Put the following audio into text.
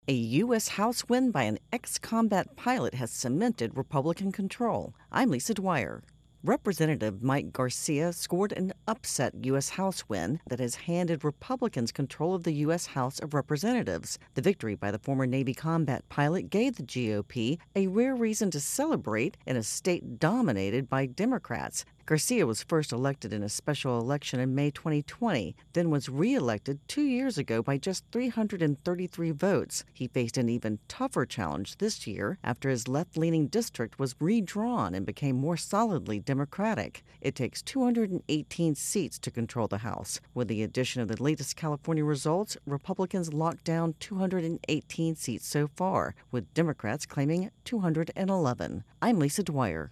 A U.S. House win by an ex-combat pilot has cemented Republican control. I'm Lisa Dwyer. Representative Mike Garcia scored an upset U.S. House win that has handed Republicans control of the U.S. House of Representatives. The victory by the former Navy combat pilot gave the GOP a rare reason to celebrate in a state dominated by Democrats. Garcia was first elected in a special election in May 2020, then was re-elected 2 years ago by just 333 votes. He faced an even tougher challenge this year after his left-leaning district was redrawn and became more solidly Democratic. It takes 218 seats to control the House. With the addition of the latest California results, Republicans locked down 218 seats so far, with Democrats claiming 211. I'm Lisa Dwyer.